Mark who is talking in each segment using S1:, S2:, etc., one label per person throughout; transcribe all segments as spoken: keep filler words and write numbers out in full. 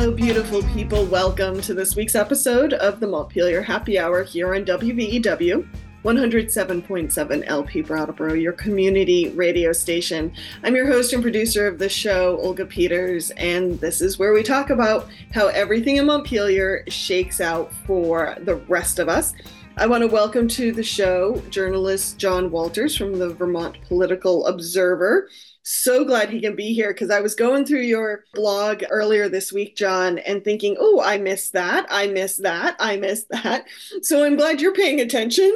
S1: Hello, beautiful people. Welcome to this week's episode of the Montpelier Happy Hour here on W V E W, one oh seven point seven L P Brattleboro, your community radio station. I'm your host and producer of the show, Olga Peters, and this is where we talk about how everything in Montpelier shakes out for the rest of us. I want to welcome to the show journalist John Walters from the Vermont Political Observer. So glad he can be here because I was going through your blog earlier this week, John, and thinking, oh, I missed that. I missed that. I missed that. So I'm glad you're paying attention.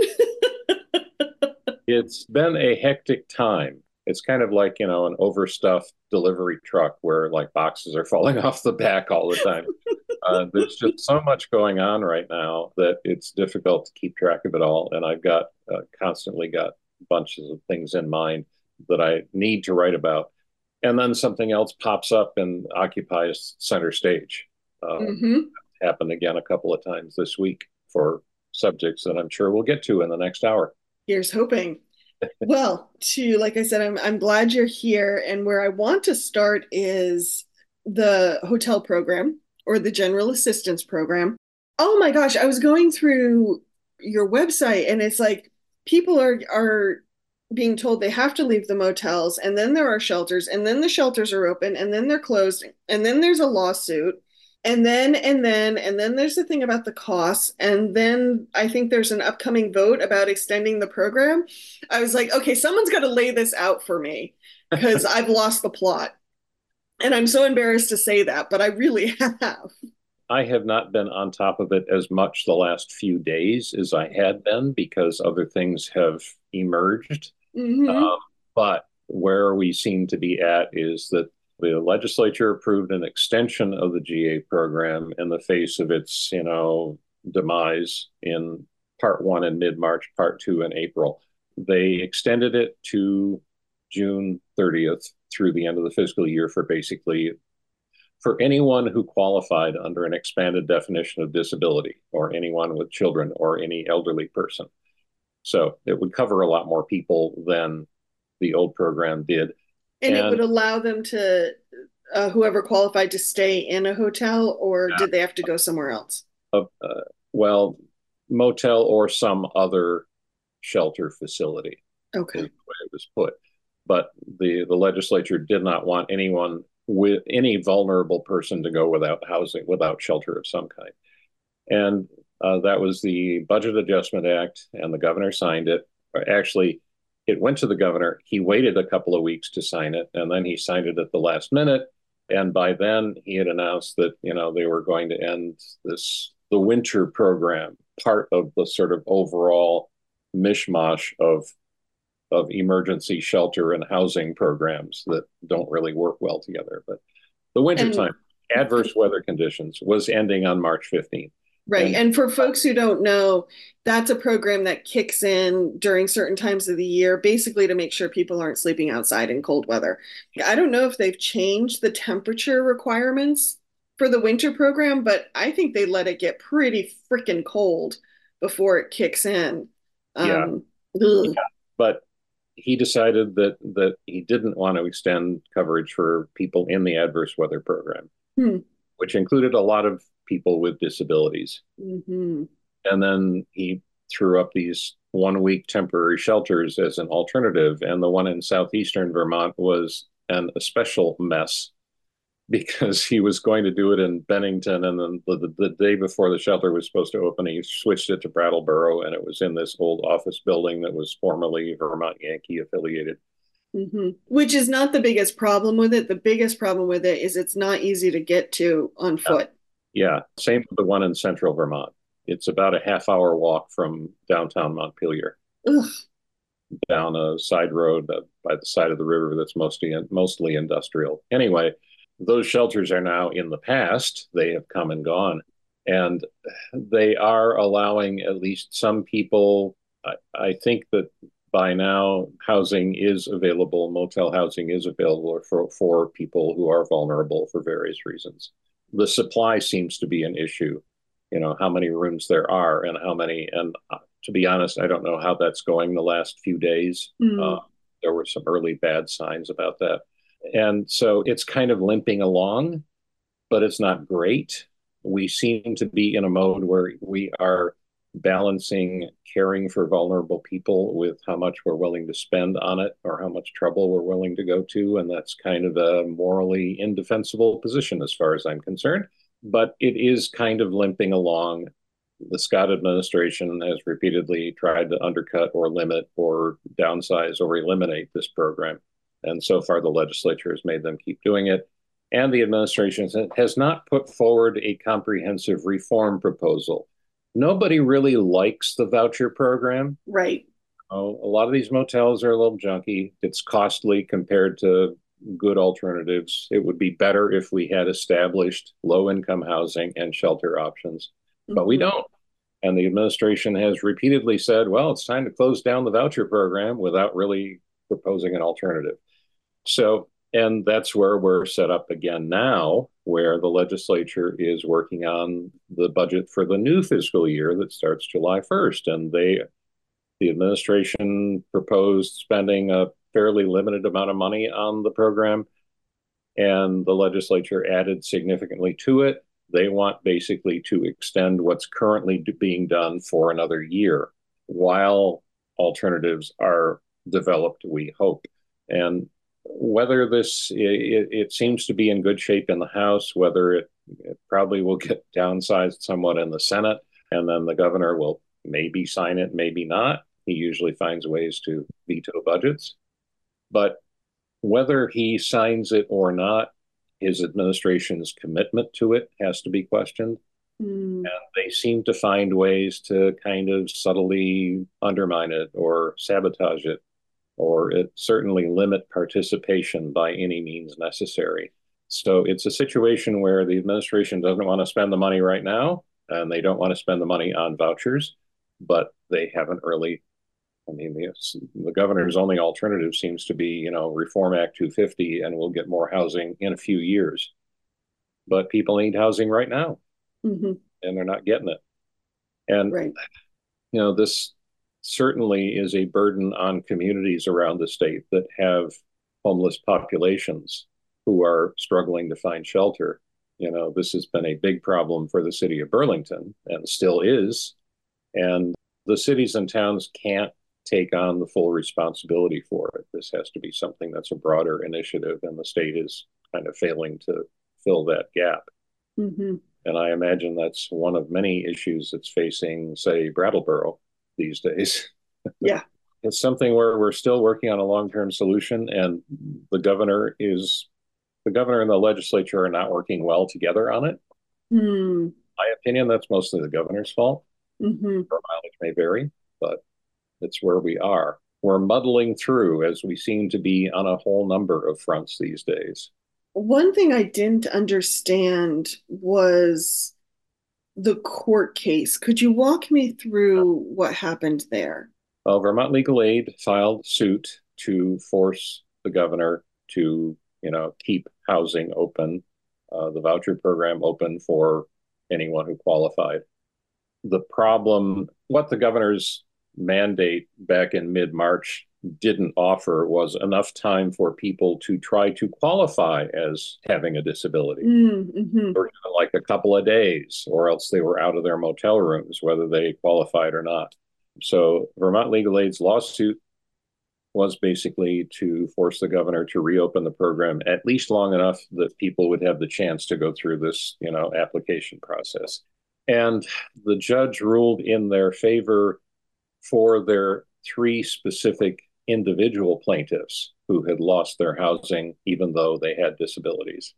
S2: It's been a hectic time. It's kind of like, you know, an overstuffed delivery truck where like boxes are falling off the back all the time. Uh, there's just so much going on right now that it's difficult to keep track of it all. And I've got uh, constantly got bunches of things in mind that I need to write about. And then something else pops up and occupies center stage. Uh, mm-hmm. Happened again a couple of times this week for subjects that I'm sure we'll get to in the next hour.
S1: Here's hoping. Well, to like I said, I'm I'm glad you're here. And where I want to start is the hotel program or the general assistance program. Oh my gosh, I was going through your website and it's like people are are being told they have to leave the motels, and then there are shelters, and then the shelters are open, and then they're closed, and then there's a lawsuit, and then and then and then there's the thing about the costs, and then I think there's an upcoming vote about extending the program. I was like, okay, someone's got to lay this out for me because I've lost the plot. And I'm so embarrassed to say that, but I really have.
S2: I have not been on top of it as much the last few days as I had been because other things have emerged. Mm-hmm. Um, but where we seem to be at is that the legislature approved an extension of the G A program in the face of its, you know, demise in part one in mid-March, part two in April. They extended it to June thirtieth through the end of the fiscal year for basically for anyone who qualified under an expanded definition of disability or anyone with children or any elderly person. So it would cover a lot more people than the old program did.
S1: And, and it would allow them to, uh, whoever qualified, to stay in a hotel, or yeah. Did they have to go somewhere else?
S2: Uh, uh, well, motel or some other shelter facility.
S1: Okay.
S2: Is the way it was put. But the, the legislature did not want anyone with any vulnerable person to go without housing, without shelter of some kind. And uh, that was the Budget Adjustment Act, and the governor signed it. Actually, it went to the governor. He waited a couple of weeks to sign it, and then he signed it at the last minute. And by then, he had announced that, you know, they were going to end this, the winter program, part of the sort of overall mishmash of of emergency shelter and housing programs that don't really work well together. But the wintertime, and, adverse weather conditions was ending on March fifteenth.
S1: Right. And, and for folks who don't know, that's a program that kicks in during certain times of the year, basically to make sure people aren't sleeping outside in cold weather. I don't know if they've changed the temperature requirements for the winter program, but I think they let it get pretty freaking cold before it kicks in.
S2: Um, yeah. yeah. But he decided that that he didn't want to extend coverage for people in the adverse weather program, hmm. which included a lot of people with disabilities. Mm-hmm. And then he threw up these one-week temporary shelters as an alternative, and the one in southeastern Vermont was an a special mess because he was going to do it in Bennington, and then the, the, the day before the shelter was supposed to open, he switched it to Brattleboro, and it was in this old office building that was formerly Vermont Yankee affiliated.
S1: Mm-hmm. Which is not the biggest problem with it. The biggest problem with it is it's not easy to get to on foot.
S2: Yeah, yeah. Same with the one in central Vermont. It's about a half hour walk from downtown Montpelier. Ugh. Down a side road by the side of the river that's mostly mostly industrial. Anyway, those shelters are now in the past. They have come and gone. And they are allowing at least some people, I, I think that by now housing is available, motel housing is available for, for people who are vulnerable for various reasons. The supply seems to be an issue, you know, how many rooms there are and how many, and uh, to be honest, I don't know how that's going the last few days. Mm. Uh, there were some early bad signs about that. And so it's kind of limping along. but it's not great. We seem to be in a mode where we are balancing caring for vulnerable people with how much we're willing to spend on it or how much trouble we're willing to go to. And that's kind of a morally indefensible position as far as I'm concerned. But it is kind of limping along. The Scott administration has repeatedly tried to undercut or limit or downsize or eliminate this program. And so far, the legislature has made them keep doing it. And the administration has not put forward a comprehensive reform proposal. Nobody really likes the voucher program.
S1: Right.
S2: Oh, a lot of these motels are a little junky. It's costly compared to good alternatives. It would be better if we had established low-income housing and shelter options, but mm-hmm. we don't. And the administration has repeatedly said, well, it's time to close down the voucher program without really proposing an alternative. So, and that's where we're set up again now, where the legislature is working on the budget for the new fiscal year that starts July first. And they, the administration proposed spending a fairly limited amount of money on the program, and the legislature added significantly to it. They want basically to extend what's currently being done for another year while alternatives are developed, we hope. And whether this, it, it seems to be in good shape in the House, whether it, it probably will get downsized somewhat in the Senate, and then the governor will maybe sign it, maybe not. He usually finds ways to veto budgets. But whether he signs it or not, his administration's commitment to it has to be questioned. Mm. And they seem to find ways to kind of subtly undermine it or sabotage it, or it certainly limit participation by any means necessary. So it's a situation where the administration doesn't want to spend the money right now, and they don't want to spend the money on vouchers, but they haven't really. I mean, the, the governor's only alternative seems to be, you know, Reform Act two fifty, and we'll get more housing in a few years. But people need housing right now, mm-hmm. and they're not getting it. And, right. you know, this certainly is a burden on communities around the state that have homeless populations who are struggling to find shelter. You know, this has been a big problem for the city of Burlington and still is. And the cities and towns can't take on the full responsibility for it. This has to be something that's a broader initiative, and the state is kind of failing to fill that gap. Mm-hmm. And I imagine that's one of many issues that's facing, say, Brattleboro these days.
S1: Yeah.
S2: It's something where we're still working on a long-term solution, and the governor is, the governor and the legislature are not working well together on it. Mm. My opinion, that's mostly the governor's fault. Mm-hmm. Her mileage may vary, but it's where we are. We're muddling through, as we seem to be on a whole number of fronts these days.
S1: One thing I didn't understand was the court case. Could you walk me through what happened there?
S2: Well, Vermont Legal Aid filed suit to force the governor to, you know, keep housing open, uh, the voucher program open for anyone who qualified. The problem, what the governor's mandate back in mid-March didn't offer was enough time for people to try to qualify as having a disability, mm-hmm. for like a couple of days, or else they were out of their motel rooms, whether they qualified or not. So Vermont Legal Aid's lawsuit was basically to force the governor to reopen the program at least long enough that people would have the chance to go through this, you know, application process. And the judge ruled in their favor for their three specific individual plaintiffs who had lost their housing even though they had disabilities.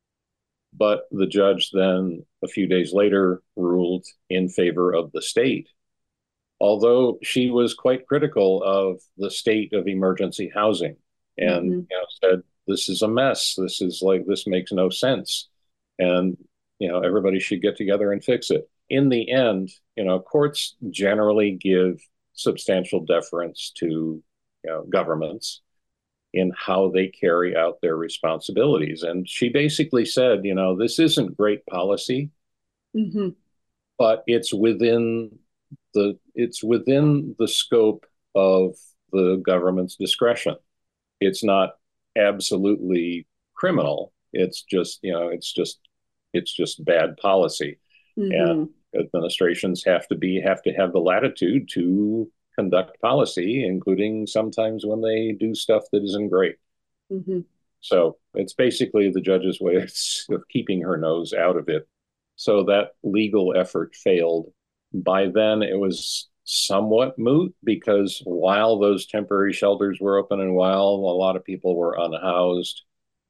S2: But the judge then, a few days later, ruled in favor of the state, although she was quite critical of the state of emergency housing and mm-hmm. you know, said, this is a mess. This is like, this makes no sense. And, you know, everybody should get together and fix it. In the end, you know, courts generally give substantial deference to, you know, governments in how they carry out their responsibilities. And she basically said, you know, this isn't great policy, mm-hmm. but it's within the it's within the scope of the government's discretion. It's not absolutely criminal. It's just, you know, it's just It's just bad policy. And
S1: Mm-hmm.
S2: administrations have to be have to have the latitude to conduct policy, including sometimes when they do stuff that isn't great.
S1: Mm-hmm.
S2: So it's basically the judge's way of keeping her nose out of it. So that legal effort failed. By then, it was somewhat moot because while those temporary shelters were open and while a lot of people were unhoused,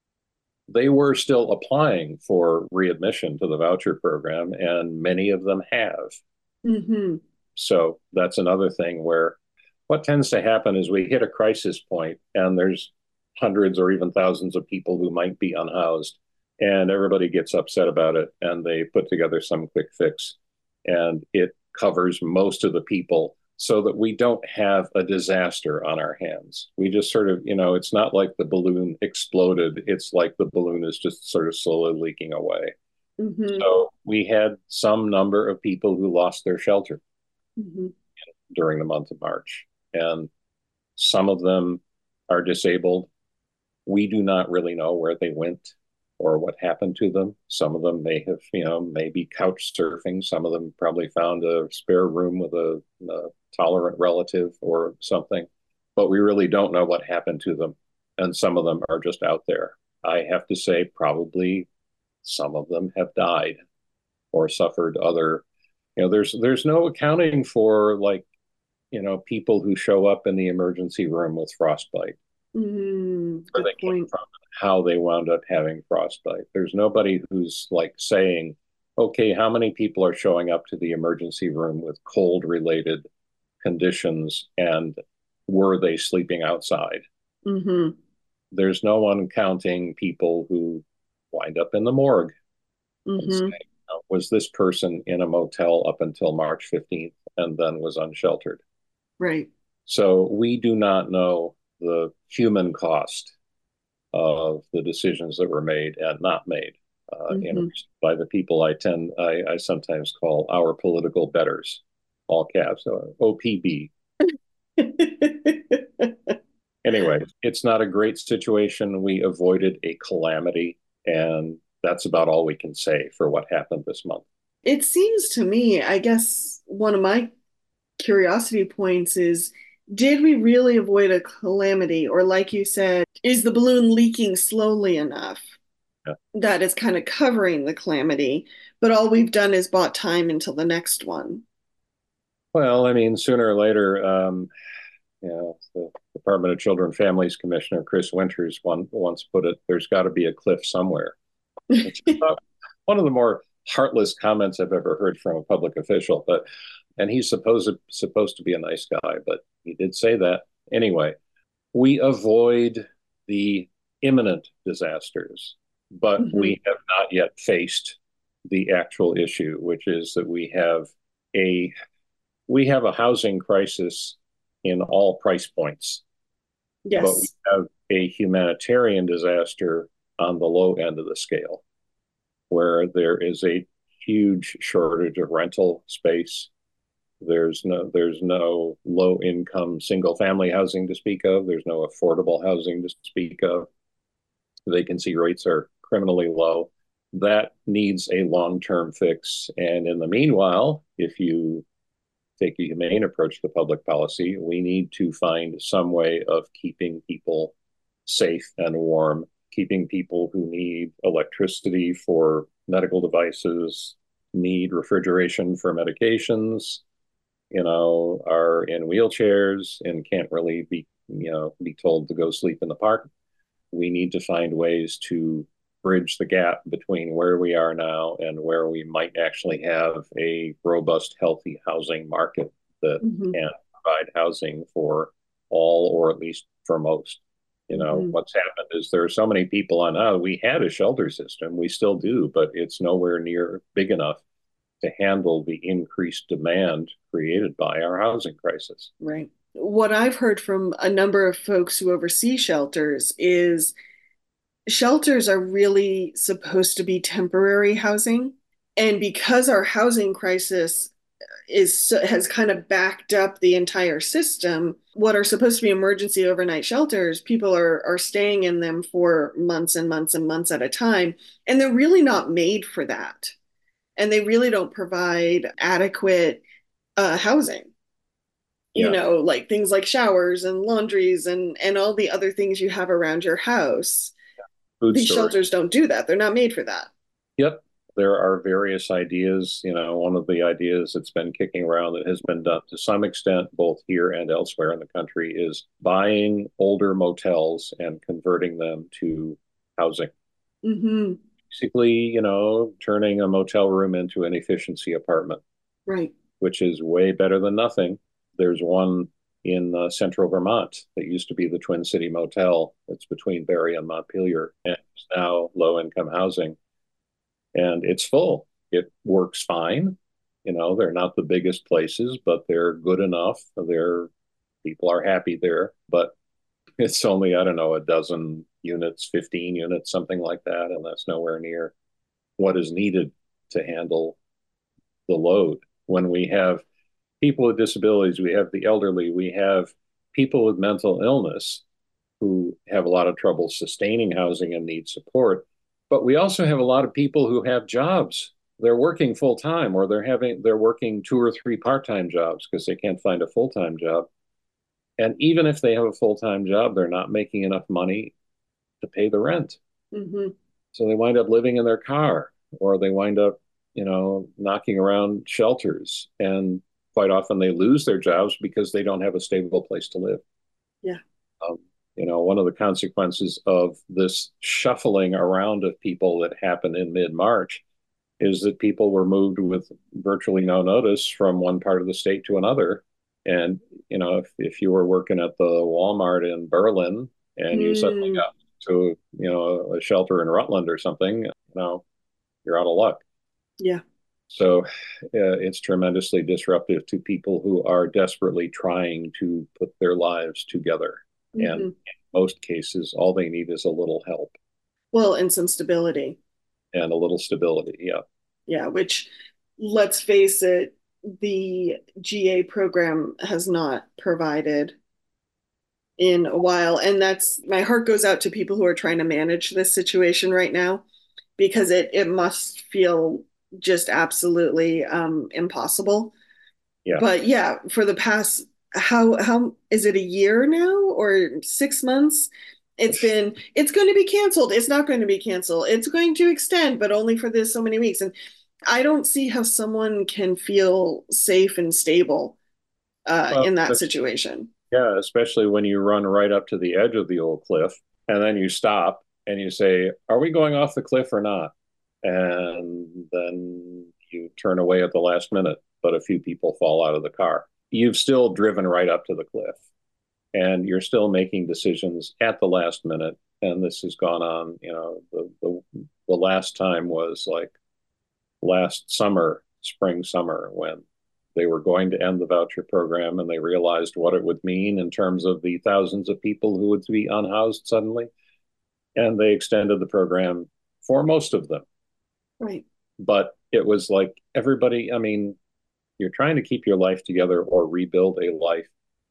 S2: they were still applying for readmission to the voucher program, and many of them have.
S1: Mm-hmm.
S2: So that's another thing where what tends to happen is we hit a crisis point and there's hundreds or even thousands of people who might be unhoused, and everybody gets upset about it and they put together some quick fix and it covers most of the people so that we don't have a disaster on our hands. We just sort of, you know, it's not like the balloon exploded. It's like the balloon is just sort of slowly leaking away.
S1: Mm-hmm.
S2: So we had some number of people who lost their shelter
S1: Mm-hmm.
S2: during the month of March. And some of them are disabled. We do not really know where they went or what happened to them. Some of them may have, you know, maybe couch surfing. Some of them probably found a spare room with a, a tolerant relative or something. But we really don't know what happened to them. And some of them are just out there. I have to say, probably some of them have died or suffered other, you know, there's there's no accounting for, like, you know, people who show up in the emergency room with frostbite,
S1: Mm-hmm.
S2: where
S1: Good
S2: they came
S1: point.
S2: from, how they wound up having frostbite. There's nobody who's like saying, okay, how many people are showing up to the emergency room with cold related conditions and were they sleeping outside?
S1: Mm-hmm.
S2: There's no one counting people who wind up in the morgue and
S1: Mm-hmm.
S2: saying, oh, was this person in a motel up until March fifteenth and then was unsheltered?
S1: Right.
S2: So we do not know the human cost of the decisions that were made and not made uh, in
S1: Mm-hmm.
S2: by the people I tend I, I sometimes call our political betters, all caps, uh, O P B. Anyway, it's not a great situation. We avoided a calamity, and that's about all we can say for what happened this month.
S1: It seems to me, I guess one of my curiosity points is, did we really avoid a calamity? Or, like you said, is the balloon leaking slowly enough
S2: Yeah.
S1: that it's kind of covering the calamity, but all we've done is bought time until the next one?
S2: Well, I mean, sooner or later, um, you know, the Department of Children and Families Commissioner Chris Winters one, once put it, there's got to be a cliff somewhere. It's one of the more heartless comments I've ever heard from a public official, but and he's supposed supposed to be a nice guy, but he did say that. Anyway, we avoid the imminent disasters, but
S1: Mm-hmm.
S2: we have not yet faced the actual issue, which is that we have a we have a housing crisis in all price points, but we
S1: Yes.
S2: have a humanitarian disaster on the low end of the scale, where there is a huge shortage of rental space. There's no there's no low income single family housing to speak of. There's no affordable housing to speak of. Vacancy rates are criminally low. That needs a long term fix. And in the meanwhile, if you take a humane approach to public policy, we need to find some way of keeping people safe and warm, keeping people who need electricity for medical devices, need refrigeration for medications, you know, are in wheelchairs and can't really be, you know, be told to go sleep in the park. We need to find ways to bridge the gap between where we are now and where we might actually have a robust, healthy housing market that
S1: Mm-hmm.
S2: can provide housing for all, or at least for most. You know,
S1: Mm-hmm.
S2: what's happened is there are so many people on, oh, we had a shelter system, we still do, but it's nowhere near big enough to handle the increased demand created by our housing crisis.
S1: Right. What I've heard from a number of folks who oversee shelters is shelters are really supposed to be temporary housing. And because our housing crisis is has kind of backed up the entire system. What are supposed to be emergency overnight shelters, people are are staying in them for months and months and months at a time, and they're really not made for that. And they really don't provide adequate uh, housing. You
S2: Yeah.
S1: know, like things like showers and laundries and and all the other things you have around your house.
S2: Food
S1: These
S2: storage.
S1: shelters don't do that. They're not made for that.
S2: Yep. There are various ideas. You know, one of the ideas that's been kicking around that has been done to some extent, both here and elsewhere in the country, is buying older motels and converting them to housing.
S1: Mm-hmm.
S2: Basically, you know, turning a motel room into an efficiency apartment,
S1: Right.
S2: which is way better than nothing. There's one in uh, central Vermont that used to be the Twin City Motel. It's between Barrie and Montpelier, and it's now low income housing. And it's full. It works fine. You know, they're not the biggest places, but they're good enough. They're people are happy there, but it's only, I don't know, a dozen units, fifteen units, something like that. And that's nowhere near what is needed to handle the load. When we have people with disabilities, we have the elderly, we have people with mental illness who have a lot of trouble sustaining housing and need support. But we also have a lot of people who have jobs. They're working full time, or they're having they're working two or three part-time jobs because they can't find a full-time job. And even if they have a full-time job, they're not making enough money to pay the rent.
S1: Mm-hmm.
S2: So they wind up living in their car, or they wind up, you know, knocking around shelters. And quite often they lose their jobs because they don't have a stable place to live.
S1: Yeah.
S2: Um, you know, one of the consequences of this shuffling around of people that happened in mid-March is that people were moved with virtually no notice from one part of the state to another. And, you know, if, if you were working at the Walmart in Berlin and you suddenly
S1: Mm.
S2: got to, you know, a shelter in Rutland or something, you know, you're out of luck.
S1: Yeah.
S2: So uh, it's tremendously disruptive to people who are desperately trying to put their lives together. And
S1: Mm-hmm.
S2: in most cases, all they need is a little help
S1: Well, and some stability.
S2: and a little stability. Yeah.
S1: Yeah, which, let's face it, the G A program has not provided in a while. And that's, my heart goes out to people who are trying to manage this situation right now, because it it must feel just absolutely um, impossible.
S2: Yeah.
S1: But yeah, for the past, how how is it, a year now or six months? It's been, it's going to be canceled. It's not going to be canceled. It's going to extend, but only for this so many weeks. And I don't see how someone can feel safe and stable uh,
S2: Well,
S1: in that situation.
S2: yeah, especially when you run right up to the edge of the old cliff and then you stop and you say, are we going off the cliff or not? And then you turn away at the last minute, but a few people fall out of the car. You've still driven right up to the cliff and you're still making decisions at the last minute. And this has gone on, you know, the, the, the last time was like last summer, spring, summer, when they were going to end the voucher program and they realized what it would mean in terms of the thousands of people who would be unhoused suddenly. And they extended the program for most of them.
S1: Right.
S2: But it was like everybody, I mean, you're trying to keep your life together or rebuild a life,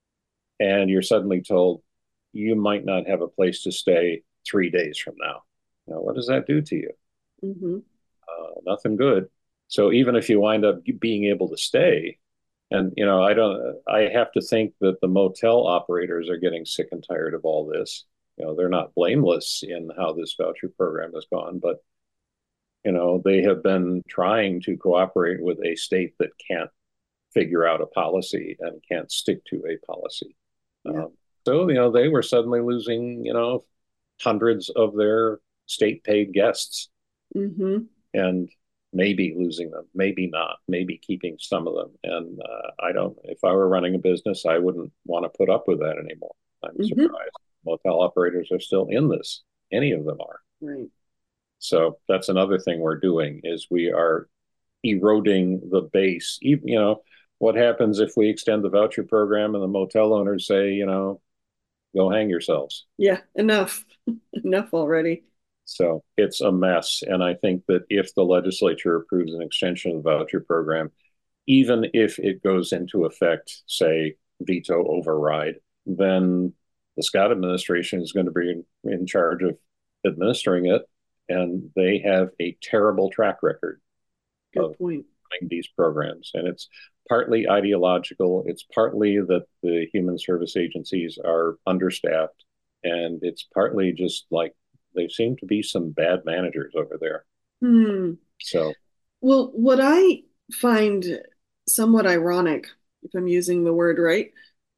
S2: and you're suddenly told you might not have a place to stay three days from now. Now, what does that do to you?
S1: Mm-hmm.
S2: Uh, nothing good. So even if you wind up being able to stay, and you know, I don't, I have to think that the motel operators are getting sick and tired of all this. You know, they're not blameless in how this voucher program has gone, but you know, they have been trying to cooperate with a state that can't figure out a policy and can't stick to a policy.
S1: Yeah.
S2: Um, so, you know, they were suddenly losing, you know, hundreds of their state paid guests
S1: Mm-hmm.
S2: and maybe losing them, maybe not, maybe keeping some of them. And uh, I don't, if I were running a business, I wouldn't want to put up with that anymore. I'm
S1: Mm-hmm.
S2: surprised motel operators are still in this. Any of them are.
S1: Right.
S2: So that's another thing we're doing is we are eroding the base. You know, what happens if we extend the voucher program and the motel owners say, you know, go hang yourselves?
S1: Yeah, enough. Enough already.
S2: So it's a mess. And I think that if the legislature approves an extension of the voucher program, even if it goes into effect, say, veto override, then the Scott administration is going to be in, in charge of administering it. And they have a terrible track record
S1: Good
S2: of
S1: point.
S2: running these programs. And it's partly ideological, it's partly that the human service agencies are understaffed, and it's partly just like there seem to be some bad managers over there.
S1: Hmm.
S2: So,
S1: Well, what I find somewhat ironic, if I'm using the word right,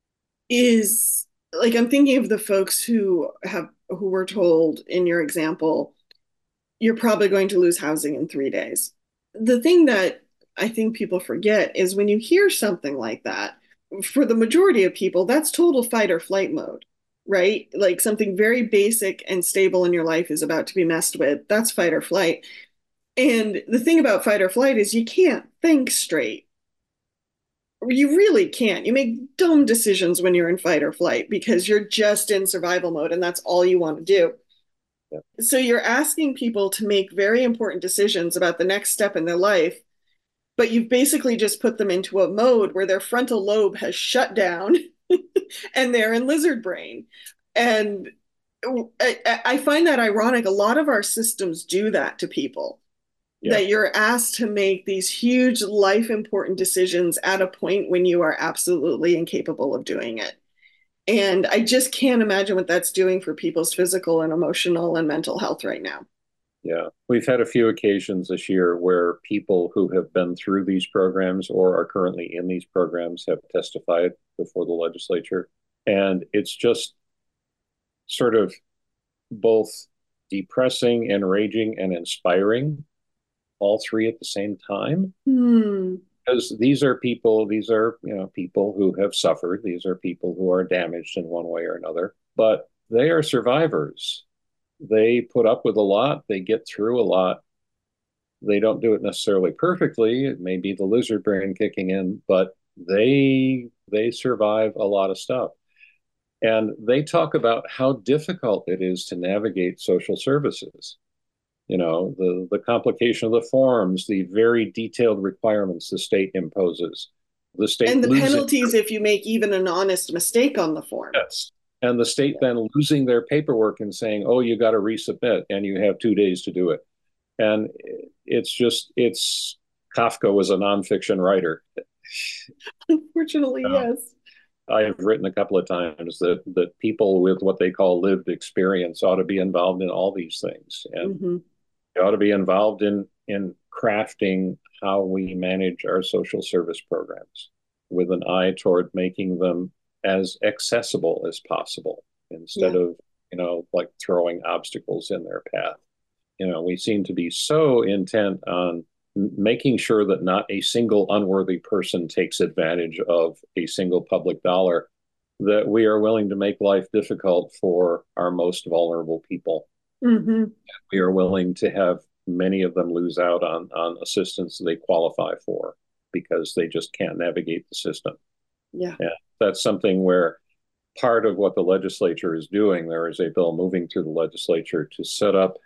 S1: is like I'm thinking of the folks who have who were told in your example, you're probably going to lose housing in three days. The thing that I think people forget is when you hear something like that, for the majority of people, that's total fight or flight mode, right? Like something very basic and stable in your life is about to be messed with. That's fight or flight. And the thing about fight or flight is you can't think straight. You really can't. You make dumb decisions when you're in fight or flight because you're just in survival mode and that's all you want to do.
S2: yeah.
S1: So you're asking people to make very important decisions about the next step in their life, but you've basically just put them into a mode where their frontal lobe has shut down and they're in lizard brain. And I, I find that ironic. A lot of our systems do that to people.
S2: Yeah.
S1: That you're asked to make these huge life important decisions at a point when you are absolutely incapable of doing it. And I just can't imagine what that's doing for people's physical and emotional and mental health right now.
S2: Yeah, we've had a few occasions this year where people who have been through these programs or are currently in these programs have testified before the legislature. And it's just sort of both depressing, enraging, and inspiring, all three at the same time.
S1: Hmm.
S2: Because these are people, these are, you know, people who have suffered. These are people who are damaged in one way or another, but they are survivors. They put up with a lot, they get through a lot. They don't do it necessarily perfectly. It may be the lizard brain kicking in, but they they survive a lot of stuff. And they talk about how difficult it is to navigate social services. You know, the, the complication of the forms, the very detailed requirements the state imposes. The state
S1: And the
S2: losing
S1: penalties if you make even an honest mistake on the form.
S2: yes. And the state then losing their paperwork and saying, oh, you got to resubmit and you have two days to do it. And it's just, it's Kafka was a nonfiction writer.
S1: Unfortunately,
S2: Uh,
S1: yes.
S2: I've written a couple of times that that people with what they call lived experience ought to be involved in all these things, and
S1: Mm-hmm.
S2: they ought to be involved in in crafting how we manage our social service programs with an eye toward making them as accessible as possible instead
S1: Yeah.
S2: of, you know, like throwing obstacles in their path. You know, we seem to be so intent on making sure that not a single unworthy person takes advantage of a single public dollar that we are willing to make life difficult for our most vulnerable people.
S1: Mm-hmm.
S2: We are willing to have many of them lose out on, on assistance they qualify for because they just can't navigate the system.
S1: Yeah.
S2: And that's something where part of what the legislature is doing, there is a bill moving through the legislature to set up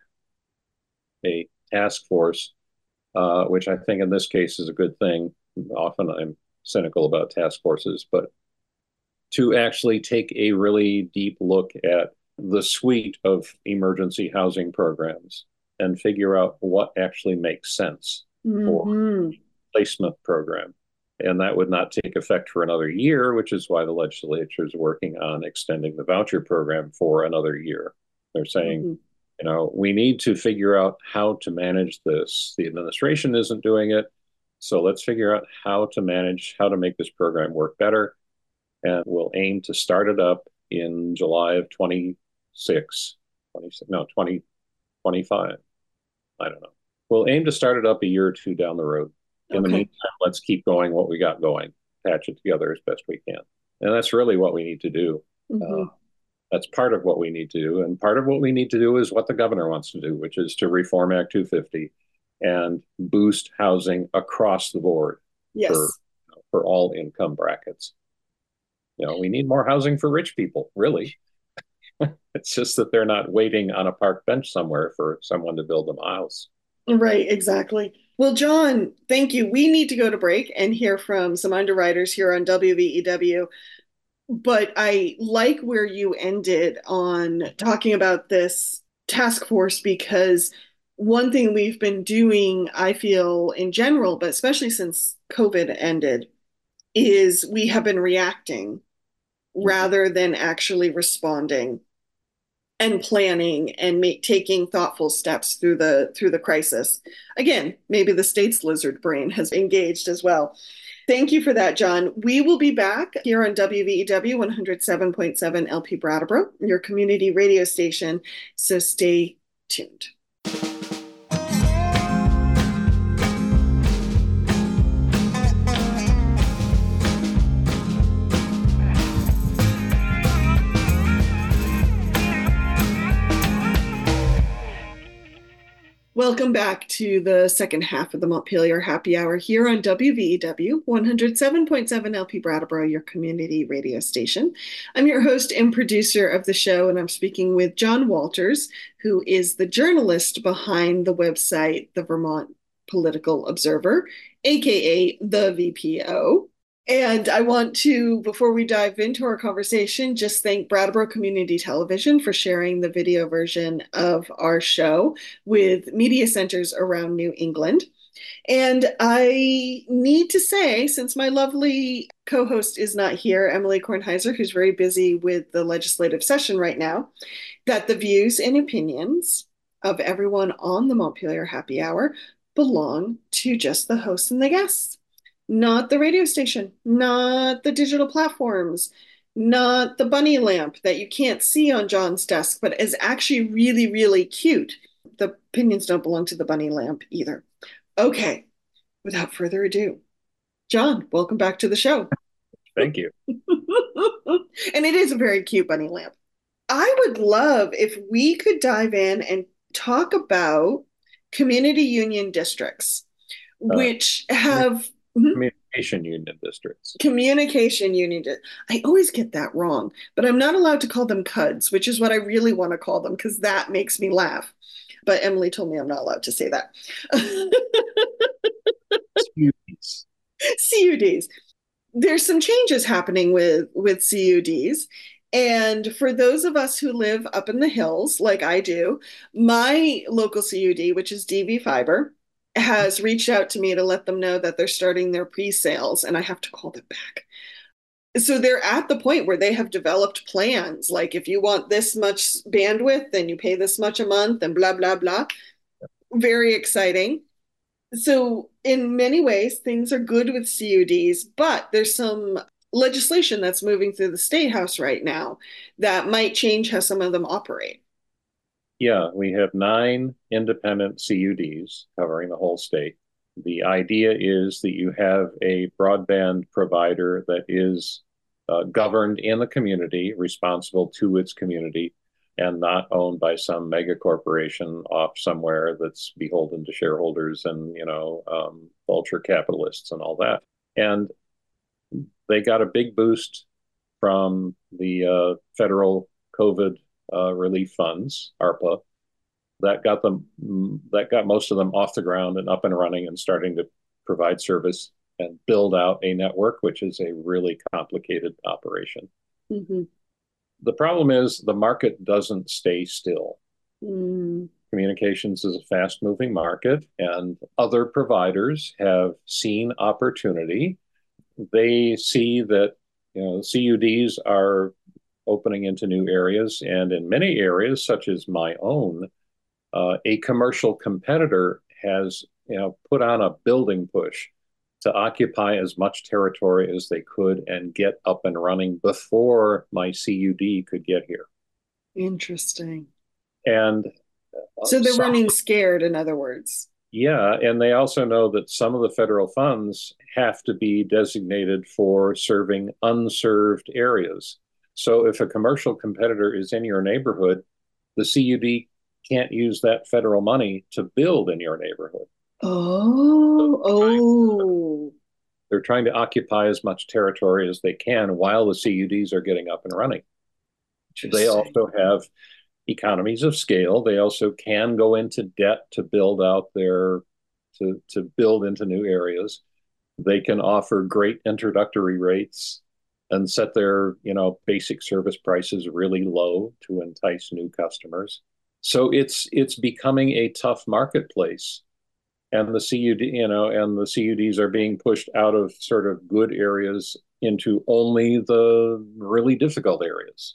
S2: a task force, uh, which I think in this case is a good thing. Often I'm cynical about task forces, but to actually take a really deep look at the suite of emergency housing programs and figure out what actually makes sense for
S1: Mm-hmm.
S2: placement program. And that would not take effect for another year, which is why the legislature is working on extending the voucher program for another year. They're saying,
S1: Mm-hmm.
S2: you know, we need to figure out how to manage this. The administration isn't doing it. So let's figure out how to manage, how to make this program work better. And we'll aim to start it up in July of twenty-six, twenty-six no, twenty twenty-five. I don't know. We'll aim to start it up a year or two down the road. In the
S1: Okay.
S2: meantime, let's keep going what we got going, patch it together as best we can. And that's really what we need to do.
S1: Mm-hmm.
S2: Uh, that's part of what we need to do. And part of what we need to do is what the governor wants to do, which is to reform Act two fifty and boost housing across the board for,
S1: Yes.
S2: for all income brackets. You know, we need more housing for rich people, really. It's just that they're not waiting on a park bench somewhere for someone to build them a house.
S1: Right, exactly. Well, John, thank you. We need to go to break and hear from some underwriters here on W V E W. But I like where you ended on talking about this task force because one thing we've been doing, I feel in general, but especially since COVID ended, is we have been reacting
S2: Mhm.
S1: rather than actually responding and planning and make, taking thoughtful steps through the through the crisis. Again, maybe the state's lizard brain has engaged as well. Thank you for that, John. We will be back here on W V E W one oh seven point seven L P Brattleboro, your community radio station. So stay tuned. Welcome back to the second half of the Montpelier Happy Hour here on W V E W one oh seven point seven L P Brattleboro, your community radio station. I'm your host and producer of the show, and I'm speaking with John Walters, who is the journalist behind the website, the Vermont Political Observer, aka the V P O. And I want to, before we dive into our conversation, just thank Brattleboro Community Television for sharing the video version of our show with media centers around New England. And I need to say, since my lovely co host is not here, Emily Kornheiser, who's very busy with the legislative session right now, that the views and opinions of everyone on the Montpelier Happy Hour belong to just the hosts and the guests, not the radio station, not the digital platforms, not the bunny lamp that you can't see on John's desk, but is actually really, really cute. The opinions don't belong to the bunny lamp either. Okay, without further ado, John, welcome back to the show.
S2: Thank you.
S1: And it is a very cute bunny lamp. I would love if we could dive in and talk about community union districts,
S2: Uh,
S1: which have hmm?
S2: Communication union districts.
S1: Communication union. Di- I always get that wrong, but I'm not allowed to call them C U Ds, which is what I really want to call them because that makes me laugh. But Emily told me I'm not allowed to say that.
S2: C U Ds.
S1: C U Ds. There's some changes happening with with C U Ds. And for those of us who live up in the hills, like I do, my local C U D, which is D V Fiber, has reached out to me to let them know that they're starting their pre-sales, and I have to call them back. So they're at the point where they have developed plans. Like if you want this much bandwidth, then you pay this much a month and blah, blah, blah. Very exciting. So in many ways, things are good with C U Ds, but there's some legislation that's moving through the State House right now that might change how some of them operate.
S2: Yeah, we have nine independent C U Ds covering the whole state. The idea is that you have a broadband provider that is uh, governed in the community, responsible to its community, and not owned by some mega corporation off somewhere that's beholden to shareholders and, you know, um, vulture capitalists and all that. And they got a big boost from the uh, federal COVID uh, relief funds, ARPA. That got them, that got most of them off the ground and up and running and starting to provide service and build out a network, which is a really complicated operation.
S1: Mm-hmm.
S2: The problem is the market doesn't stay still.
S1: Mm.
S2: Communications is a fast moving market, and other providers have seen opportunity. They see that, you know, C U Ds are opening into new areas, and in many areas, such as my own, uh, a commercial competitor has, you know, put on a building push to occupy as much territory as they could and get up and running before my C U D could get here.
S1: Interesting.
S2: And
S1: so they're some, running scared, in other words.
S2: Yeah, and they also know that some of the federal funds have to be designated for serving unserved areas. So if a commercial competitor is in your neighborhood, the C U D can't use that federal money to build in your neighborhood.
S1: Oh, oh.
S2: They're trying to occupy as much territory as they can while the C U Ds are getting up and running. They also have economies of scale. They also can go into debt to build out their to to build into new areas. They can offer great introductory rates and set their, you know, basic service prices really low to entice new customers. So it's it's becoming a tough marketplace. And the C U D, you know, and the C U Ds are being pushed out of sort of good areas into only the really difficult areas.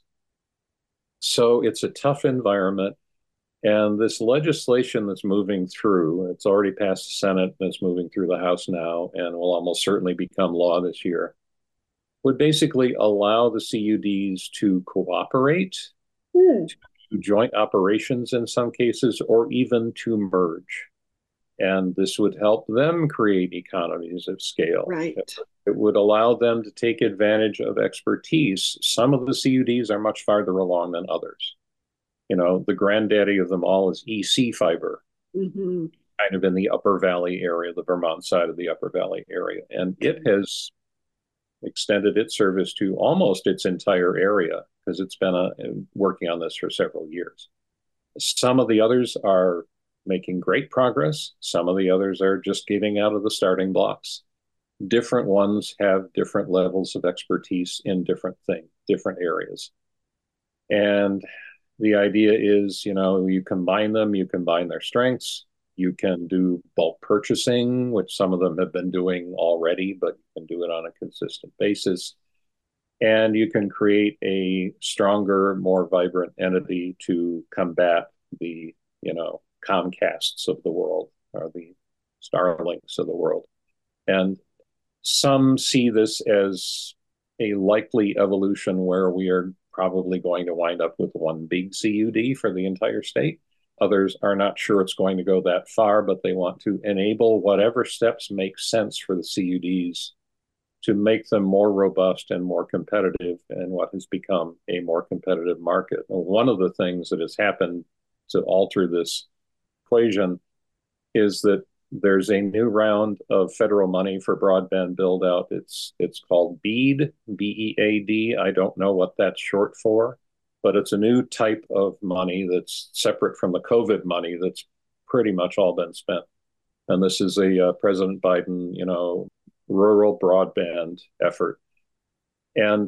S2: So it's a tough environment. And this legislation that's moving through, it's already passed the Senate and it's moving through the House now and will almost certainly become law this year, would basically allow the C U Ds to cooperate, mm. to joint operations in some cases, or even to merge. And this would help them create economies of scale.
S1: Right.
S2: It, it would allow them to take advantage of expertise. Some of the C U Ds are much farther along than others. You know, the granddaddy of them all is E C Fiber, mm-hmm. kind of in the Upper Valley area, the Vermont side of the Upper Valley area. And it has extended its service to almost its entire area because it's been a, working on this for several years. Some of the others are making great progress. Some of the others are just getting out of the starting blocks. Different ones have different levels of expertise in different things, different areas. And the idea is, you know, you combine them, you combine their strengths, you can do bulk purchasing, which some of them have been doing already, but you can do it on a consistent basis. And you can create a stronger, more vibrant entity to combat the, you know, Comcasts of the world or the Starlinks of the world. And some see this as a likely evolution where we are probably going to wind up with one big C U D for the entire state. Others are not sure it's going to go that far, but they want to enable whatever steps make sense for the C U Ds to make them more robust and more competitive in what has become a more competitive market. One of the things that has happened to alter this equation is that there's a new round of federal money for broadband build out. It's it's called BEAD, B E A D. I don't know what that's short for, but it's a new type of money that's separate from the COVID money that's pretty much all been spent. And this is a uh, President Biden, you know, rural broadband effort. And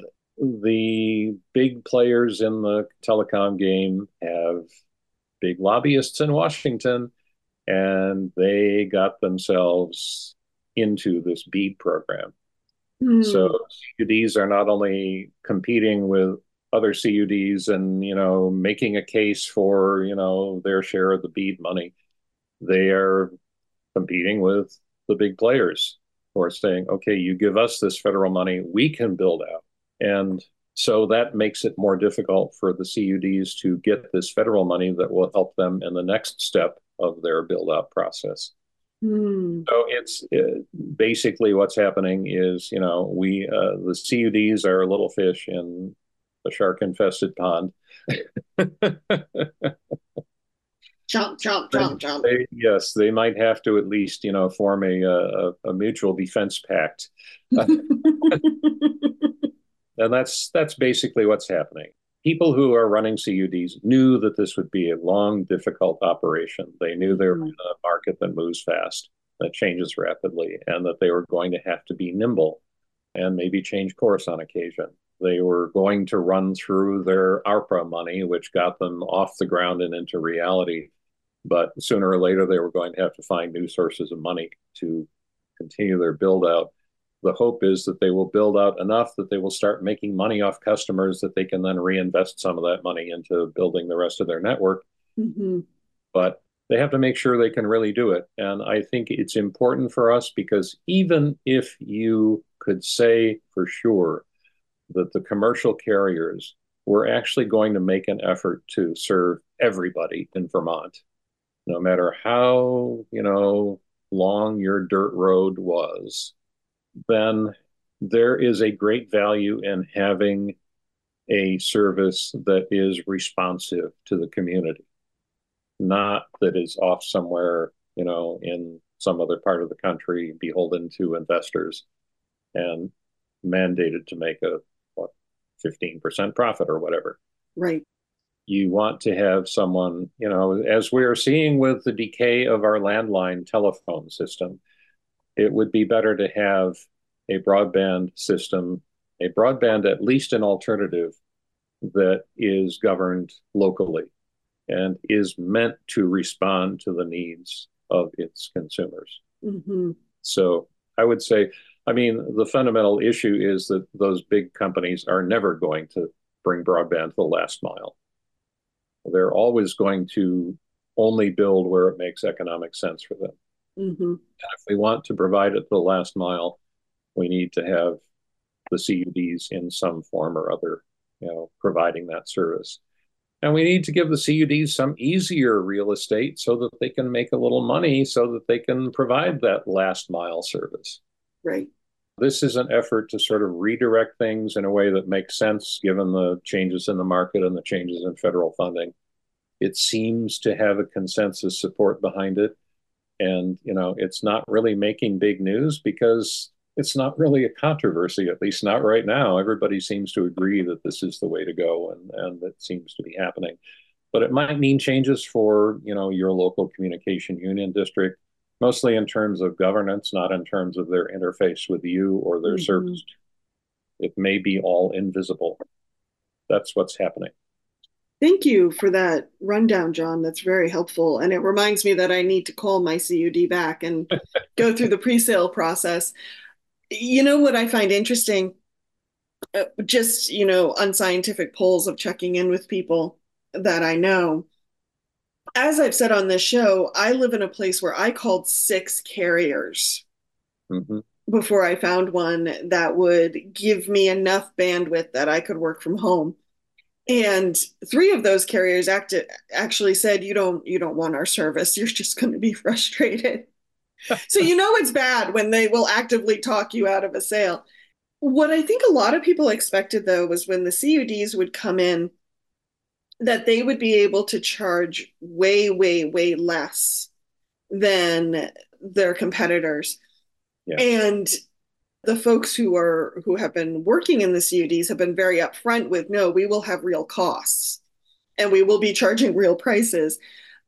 S2: the big players in the telecom game have big lobbyists in Washington, and they got themselves into this BEAD program. Mm. So C U Ds are not only competing with other C U Ds and, you know, making a case for, you know, their share of the BEAD money, they are competing with the big players who are saying, okay, you give us this federal money, we can build out. And so that makes it more difficult for the C U Ds to get this federal money that will help them in the next step of their build out process. Mm. So it's it, basically what's happening is, you know, we, uh, the C U Ds are little fish in a shark infested pond.
S1: Jump, jump, jump, jump.
S2: They, yes, they might have to at least, you know, form a, a, a mutual defense pact. And that's that's basically what's happening. People who are running C U Ds knew that this would be a long, difficult operation. They knew they were in a market that moves fast, that changes rapidly, and that they were going to have to be nimble and maybe change course on occasion. They were going to run through their ARPA money, which got them off the ground and into reality. But sooner or later, they were going to have to find new sources of money to continue their build out. The hope is that they will build out enough that they will start making money off customers that they can then reinvest some of that money into building the rest of their network. Mm-hmm. But they have to make sure they can really do it. And I think it's important for us because even if you could say for sure that the commercial carriers were actually going to make an effort to serve everybody in Vermont, no matter how, you know, long your dirt road was, then there is a great value in having a service that is responsive to the community, not that is off somewhere, you know, in some other part of the country, beholden to investors and mandated to make a, what, fifteen percent profit or whatever.
S1: Right.
S2: You want to have someone, you know, as we are seeing with the decay of our landline telephone system, it would be better to have a broadband system, a broadband, at least an alternative that is governed locally and is meant to respond to the needs of its consumers. Mm-hmm. So I would say, I mean, the fundamental issue is that those big companies are never going to bring broadband to the last mile. They're always going to only build where it makes economic sense for them. Mm-hmm. And if we want to provide it to the last mile, we need to have the C U Ds in some form or other, you know, providing that service. And we need to give the C U Ds some easier real estate so that they can make a little money so that they can provide that last mile service.
S1: Right.
S2: This is an effort to sort of redirect things in a way that makes sense given the changes in the market and the changes in federal funding. It seems to have a consensus support behind it. And, you know, it's not really making big news because it's not really a controversy, at least not right now. Everybody seems to agree that this is the way to go, and, and it seems to be happening. But it might mean changes for, you know, your local communication union district, mostly in terms of governance, not in terms of their interface with you or their mm-hmm. service. It may be all invisible. That's what's happening.
S1: Thank you for that rundown, John. That's very helpful. And it reminds me that I need to call my C U D back and go through the pre-sale process. You know what I find interesting? Uh, just, you know, unscientific polls of checking in with people that I know. As I've said on this show, I live in a place where I called six carriers mm-hmm. before I found one that would give me enough bandwidth that I could work from home. And three of those carriers acted, actually said, you don't, you don't want our service. You're just going to be frustrated. So you know it's bad when they will actively talk you out of a sale. What I think a lot of people expected, though, was when the C U Ds would come in, that they would be able to charge way, way, way less than their competitors. Yeah. And the folks who are who have been working in the C U Ds have been very upfront with, no, we will have real costs and we will be charging real prices.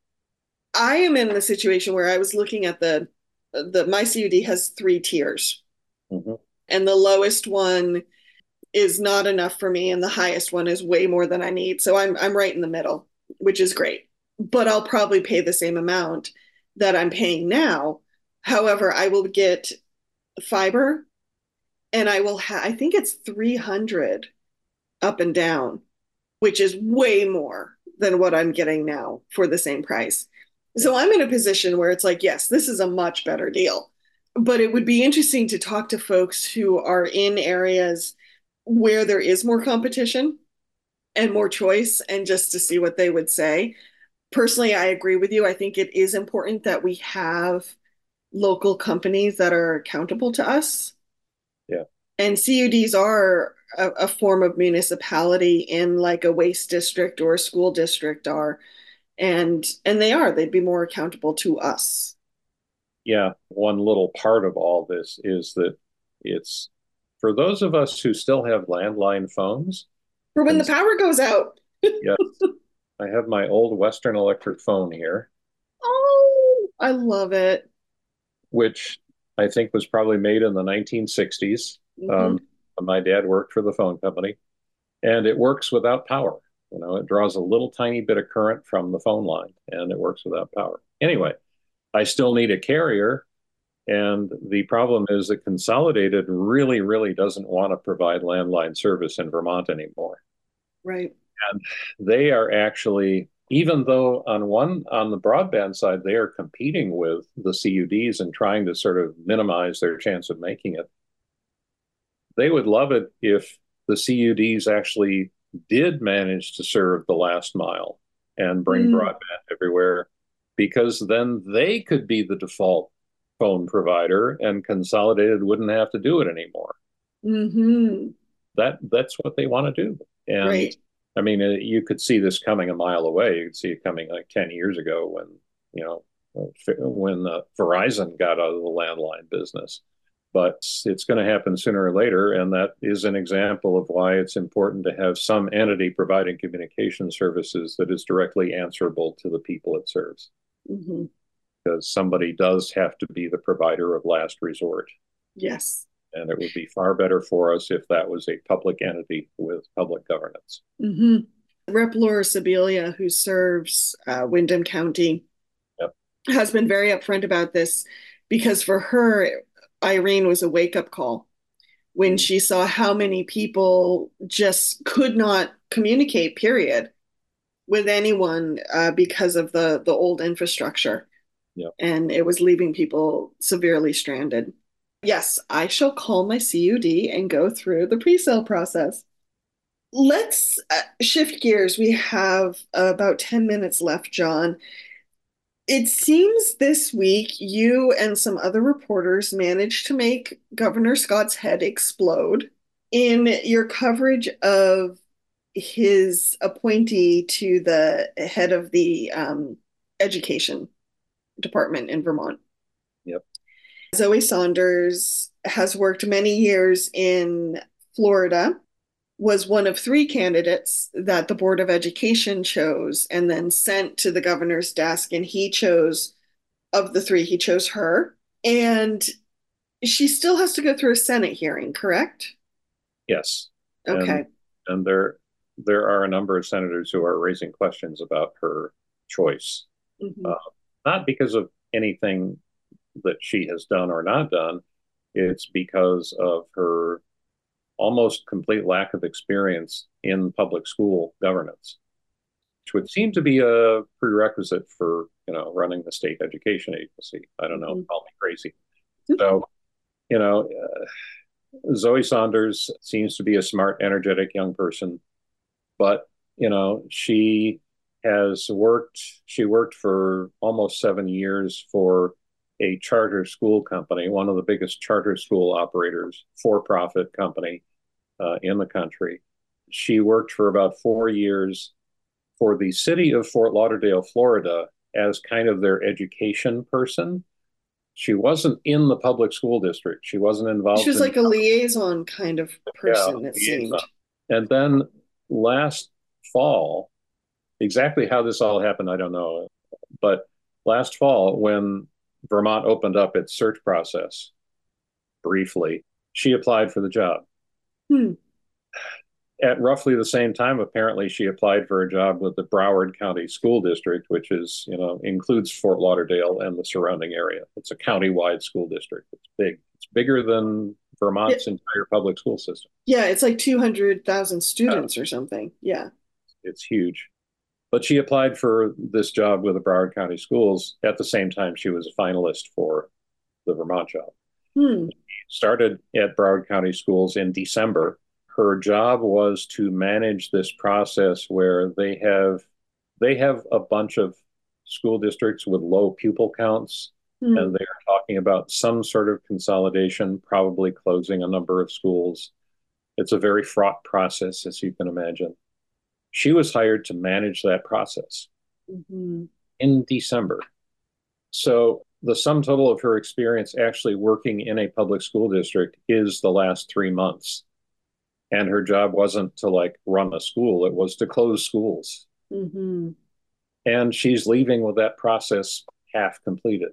S1: I am in the situation where I was looking at the the my C U D has three tiers. Mm-hmm. And the lowest one is not enough for me and the highest one is way more than I need. So I'm I'm right in the middle, which is great. But I'll probably pay the same amount that I'm paying now. However, I will get fiber and I will have, I think it's three hundred up and down, which is way more than what I'm getting now for the same price. So I'm in a position where it's like, yes, this is a much better deal. But it would be interesting to talk to folks who are in areas where there is more competition and more choice and just to see what they would say. Personally, I agree with you. I think it is important that we have local companies that are accountable to us.
S2: Yeah.
S1: And C U Ds are a, a form of municipality in like a waste district or a school district are. And and they are, they'd be more accountable to us.
S2: Yeah, one little part of all this is that it's for those of us who still have landline phones.
S1: For when the power goes out.
S2: Yes. I have my old Western Electric phone here.
S1: Oh, I love it.
S2: Which I think was probably made in the nineteen sixties. Mm-hmm. Um, my dad worked for the phone company, and it works without power. You know, it draws a little tiny bit of current from the phone line, and it works without power. Anyway, I still need a carrier, and the problem is that Consolidated really, really doesn't want to provide landline service in Vermont anymore.
S1: Right.
S2: And they are actually, even though on one, on the broadband side, they are competing with the C U Ds and trying to sort of minimize their chance of making it. They would love it if the C U Ds actually did manage to serve the last mile and bring mm. broadband everywhere, because then they could be the default phone provider and Consolidated wouldn't have to do it anymore. Mm-hmm. That that's what they want to do. And right. I mean, uh, you could see this coming a mile away. You could see it coming like ten years ago when, you know, when uh, Verizon got out of the landline business. but it's going to happen sooner or later. And that is an example of why it's important to have some entity providing communication services that is directly answerable to the people it serves. Mm-hmm. Because somebody does have to be the provider of last resort.
S1: Yes.
S2: And it would be far better for us if that was a public entity with public governance.
S1: Mm-hmm. Rep Laura Sibilia, who serves uh, Windham County, yep, has been very upfront about this, because for her, Irene was a wake-up call when mm. she saw how many people just could not communicate, period, with anyone uh, because of the, the old infrastructure. Yep. And it was leaving people severely stranded. Yes, I shall call my C U D and go through the pre-sale process. Let's uh, shift gears. We have uh, about ten minutes left, John. It seems this week you and some other reporters managed to make Governor Scott's head explode in your coverage of his appointee to the head of the um, education department in Vermont.
S2: Yep.
S1: Zoe Saunders has worked many years in Florida, was one of three candidates that the Board of Education chose and then sent to the governor's desk. And he chose, of the three, he chose her. And she still has to go through a Senate hearing, correct?
S2: Yes.
S1: Okay.
S2: And, and there, there are a number of senators who are raising questions about her choice. Mm-hmm. Uh, not because of anything that she has done or not done. It's because of her almost complete lack of experience in public school governance, which would seem to be a prerequisite for, you know, running the state education agency. I don't know, mm-hmm. call me crazy. So, you know, uh, Zoe Saunders seems to be a smart, energetic young person, but, you know, she has worked, she worked for almost seven years for a charter school company, one of the biggest charter school operators, for-profit company uh, in the country. She worked for about four years for the city of Fort Lauderdale, Florida, as kind of their education person. She wasn't in the public school district. She wasn't involved.
S1: She was
S2: in
S1: like a liaison kind of person, yeah, it seemed.
S2: And then last fall, exactly how this all happened, I don't know. But last fall, when Vermont opened up its search process briefly, she applied for the job. Hmm. At roughly the same time, apparently, she applied for a job with the Broward County School District, which is, you know, includes Fort Lauderdale and the surrounding area. It's a county-wide school district. It's big. It's bigger than Vermont's yeah. entire public school system.
S1: Yeah, it's like two hundred thousand students uh, or something. Yeah.
S2: It's huge. But she applied for this job with the Broward County Schools at the same time she was a finalist for the Vermont job. Hmm. She started at Broward County Schools in December. Her job was to manage this process where they have they have a bunch of school districts with low pupil counts, hmm. and they are talking about some sort of consolidation, probably closing a number of schools. It's a very fraught process, as you can imagine. She was hired to manage that process mm-hmm. in December. So the sum total of her experience actually working in a public school district is the last three months. And her job wasn't to like run a school, it was to close schools. Mm-hmm. And she's leaving with that process half completed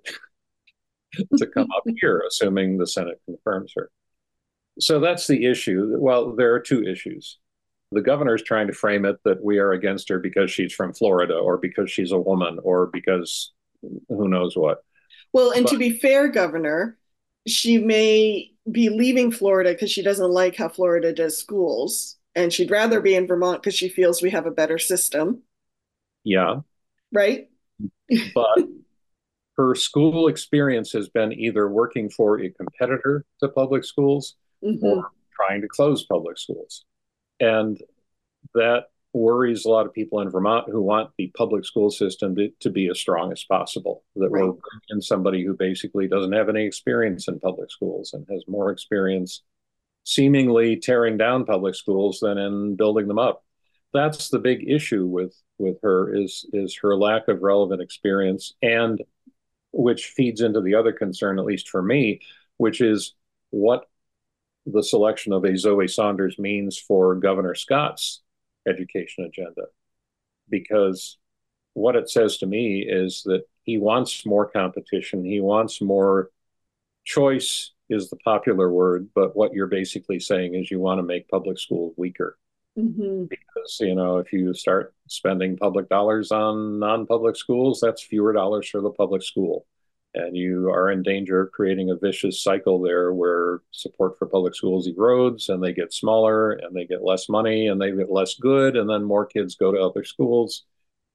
S2: to come up here, assuming the Senate confirms her. So that's the issue. Well, there are two issues. The governor's trying to frame it that we are against her because she's from Florida or because she's a woman or because who knows what.
S1: Well, and but, to be fair, Governor, she may be leaving Florida because she doesn't like how Florida does schools, and she'd rather be in Vermont because she feels we have a better system.
S2: Yeah.
S1: Right?
S2: But her school experience has been either working for a competitor to public schools mm-hmm. or trying to close public schools. And that worries a lot of people in Vermont who want the public school system to, to be as strong as possible. That right. we're in somebody who basically doesn't have any experience in public schools and has more experience seemingly tearing down public schools than in building them up. That's the big issue with, with her is, is her lack of relevant experience, and which feeds into the other concern, at least for me, which is what the selection of a Zoe Saunders means for Governor Scott's education agenda. Because what it says to me is that he wants more competition. He wants more choice is the popular word, but what you're basically saying is you want to make public schools weaker. Mm-hmm. Because, you know, if you start spending public dollars on non-public schools, that's fewer dollars for the public school. And you are in danger of creating a vicious cycle there where support for public schools erodes and they get smaller and they get less money and they get less good. And then more kids go to other schools.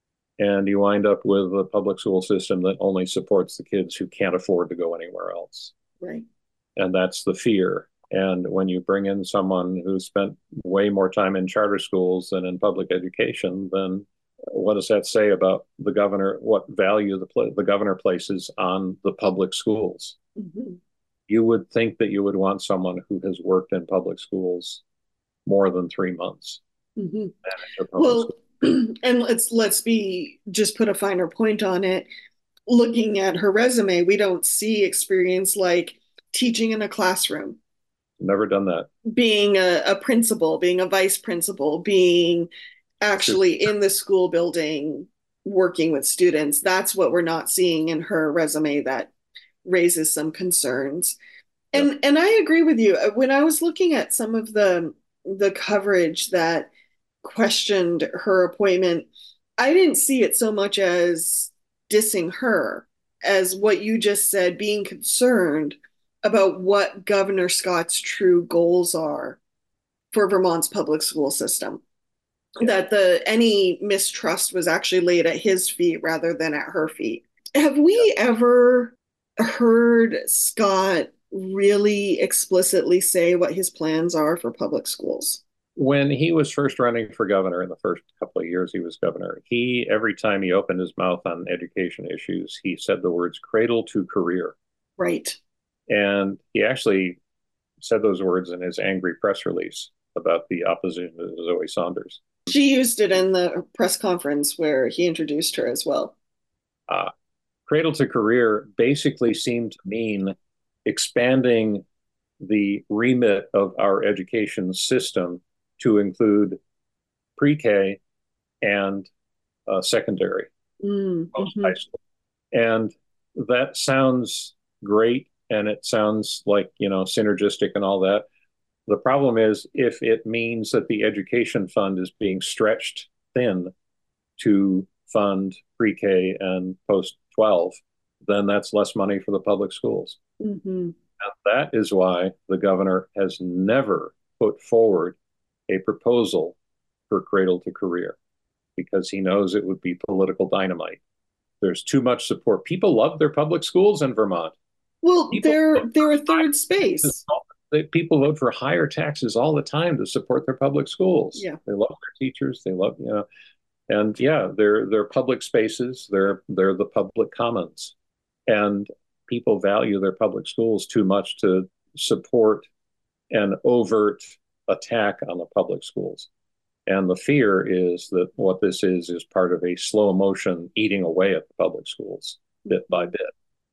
S2: And you wind up with a public school system that only supports the kids who can't afford to go anywhere else.
S1: Right.
S2: And that's the fear. And when you bring in someone who spent way more time in charter schools than in public education, then what does that say about the governor, what value the, the governor places on the public schools? Mm-hmm. You would think that you would want someone who has worked in public schools more than three months.
S1: Mm-hmm. Well, and let's let's be just put a finer point on it. Looking at her resume, we don't see experience like teaching in a classroom.
S2: Never done that.
S1: Being a, a principal, being a vice principal, being actually in the school building, working with students. That's what we're not seeing in her resume that raises some concerns. And yep. and I agree with you. When I was looking at some of the the coverage that questioned her appointment, I didn't see it so much as dissing her as what you just said, being concerned about what Governor Scott's true goals are for Vermont's public school system. Yeah. That the any mistrust was actually laid at his feet rather than at her feet. Have we yeah. ever heard Scott really explicitly say what his plans are for public schools?
S2: When he was first running for governor in the first couple of years he was governor, he, every time he opened his mouth on education issues, he said the words cradle to career.
S1: Right.
S2: And he actually said those words in his angry press release about the opposition to Zoe Saunders.
S1: She used it in the press conference where he introduced her as well.
S2: Uh, cradle to career basically seemed to mean expanding the remit of our education system to include pre-K and uh, secondary, mm-hmm. post high school. And that sounds great. And it sounds like, you know, synergistic and all that. The problem is if it means that the education fund is being stretched thin to fund pre-K and post twelve, then that's less money for the public schools. Mm-hmm. And that is why the governor has never put forward a proposal for cradle to career, because he knows it would be political dynamite. There's too much support. People love their public schools in Vermont.
S1: Well, people they're they're a third space.
S2: People vote for higher taxes all the time to support their public schools.
S1: Yeah.
S2: They love their teachers. They love, you know, and yeah, they're they're public spaces. They're they're the public commons, and people value their public schools too much to support an overt attack on the public schools. And the fear is that what this is is part of a slow motion eating away at the public schools bit by bit,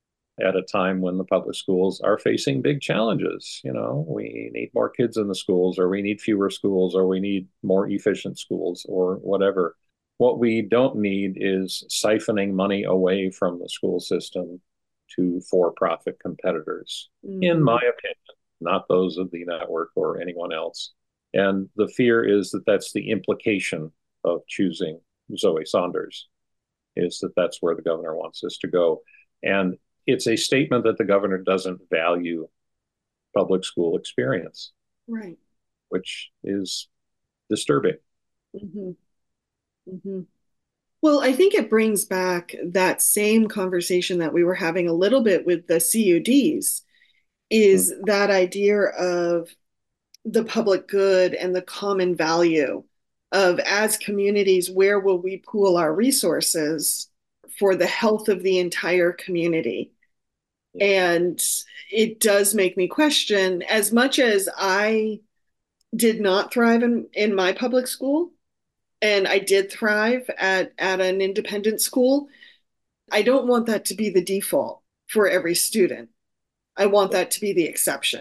S2: at a time when the public schools are facing big challenges. You know, we need more kids in the schools, or we need fewer schools, or we need more efficient schools, or whatever. What we don't need is siphoning money away from the school system to for-profit competitors, mm-hmm. in my opinion, not those of the network or anyone else. And the fear is that that's the implication of choosing Zoe Saunders, is that that's where the governor wants us to go. And it's a statement that the governor doesn't value public school experience,
S1: right?
S2: Which is disturbing.
S1: Mm-hmm. Mm-hmm. Well, I think it brings back that same conversation that we were having a little bit with the C U Ds, is mm-hmm. that idea of the public good and the common value of, as communities, where will we pool our resources for the health of the entire community? And it does make me question, as much as I did not thrive in, in my public school, and I did thrive at, at an independent school, I don't want that to be the default for every student. I want that to be the exception.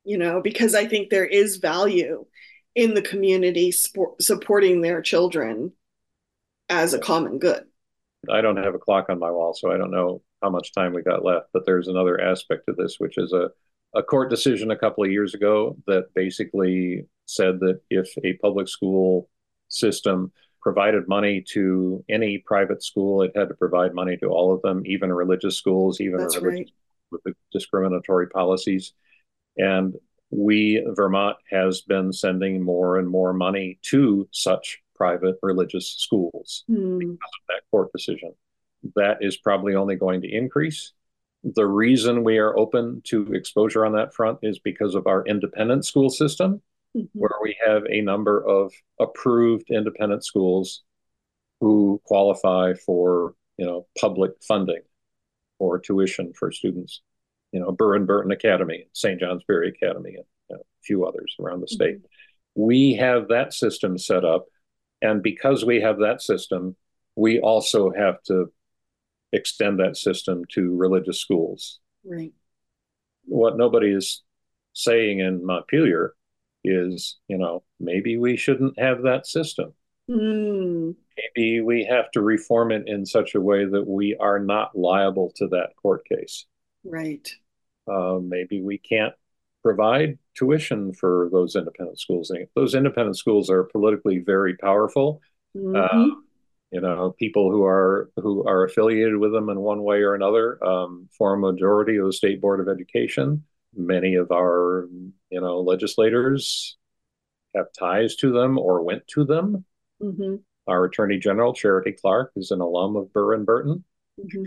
S1: you know, because I think there is value in the community sport, supporting their children as a common good.
S2: I don't have a clock on my wall, so I don't know how much time we got left, but there's another aspect to this, which is a, a court decision a couple of years ago that basically said that if a public school system provided money to any private school, it had to provide money to all of them, even religious schools, even
S1: That's
S2: religious
S1: right.
S2: with the discriminatory policies. And we, Vermont, has been sending more and more money to such private religious schools
S1: hmm.
S2: because of that court decision. That is probably only going to increase. The reason we are open to exposure on that front is because of our independent school system, mm-hmm. where we have a number of approved independent schools who qualify for, you know, public funding or tuition for students. You know, Burr Burton Academy, Saint John's Berry Academy, and you know, a few others around the state. Mm-hmm. We have that system set up. And because we have that system, we also have to extend that system to religious schools.
S1: Right.
S2: What nobody is saying in Montpelier is, you know, maybe we shouldn't have that system. Mm. Maybe we have to reform it in such a way that we are not liable to that court case.
S1: Right.
S2: Uh, maybe we can't provide tuition for those independent schools. Those independent schools are politically very powerful. Mm-hmm. Uh, you know, people who are who are affiliated with them in one way or another um, form a majority of the State Board of Education. Many of our, you know, legislators have ties to them or went to them. Mm-hmm. Our Attorney General, Charity Clark, is an alum of Burr and Burton. Mm-hmm.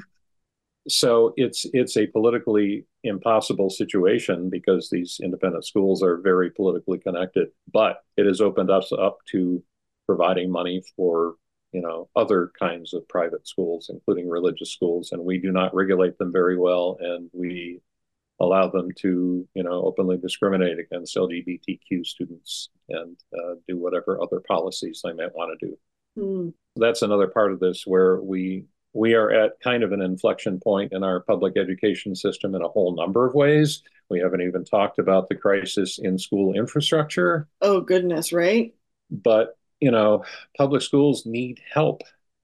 S2: So it's it's a politically impossible situation because these independent schools are very politically connected. But it has opened us up to providing money for, you know, other kinds of private schools, including religious schools, and we do not regulate them very well, and we allow them to, you know, openly discriminate against L G B T Q students and uh, do whatever other policies they might want to do. Mm. That's another part of this where we we are at kind of an inflection point in our public education system in a whole number of ways. We haven't even talked about the crisis in school infrastructure.
S1: Oh, goodness, right?
S2: But, you know, public schools need help.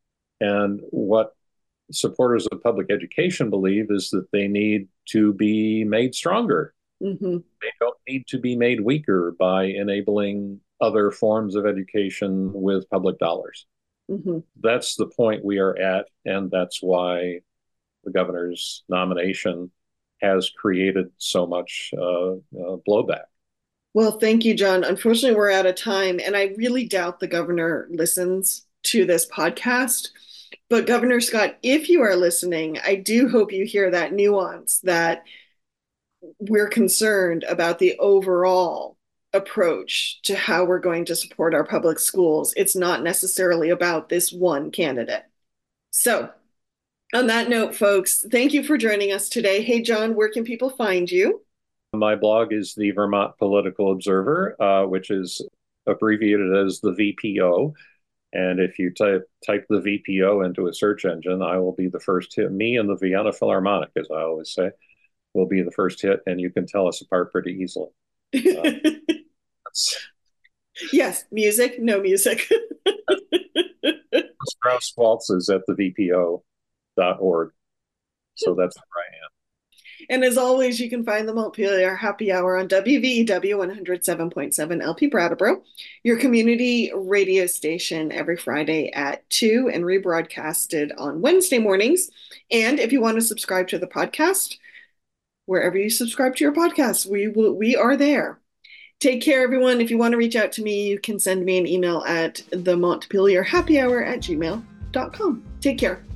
S2: And what supporters of public education believe is that they need to be made stronger. Mm-hmm. They don't need to be made weaker by enabling other forms of education with public dollars. Mm-hmm. That's the point we are at, and that's why the governor's nomination has created so much uh, uh, blowback.
S1: Well, thank you, John. Unfortunately, we're out of time, and I really doubt the governor listens to this podcast. But Governor Scott, if you are listening, I do hope you hear that nuance that we're concerned about the overall approach to how we're going to support our public schools. It's not necessarily about this one candidate. So on that note, folks, thank you for joining us today. Hey, John, where can people find you?
S2: My blog is the Vermont Political Observer, uh, which is abbreviated as the V P O. And if you type type the V P O into a search engine, I will be the first hit. Me and the Vienna Philharmonic, as I always say, will be the first hit, and you can tell us apart pretty easily. Uh,
S1: yes, music, no music.
S2: Strauss Waltz is at the V P O dot org. So that's where I am.
S1: And as always, you can find the Montpelier Happy Hour on W V E W one oh seven point seven L P Brattleboro, your community radio station, every Friday at two and rebroadcasted on Wednesday mornings. And if you want to subscribe to the podcast, wherever you subscribe to your podcast, we will, we are there. Take care, everyone. If you want to reach out to me, you can send me an email at the Montpelier Happy Hour at gmail dot com. Take care.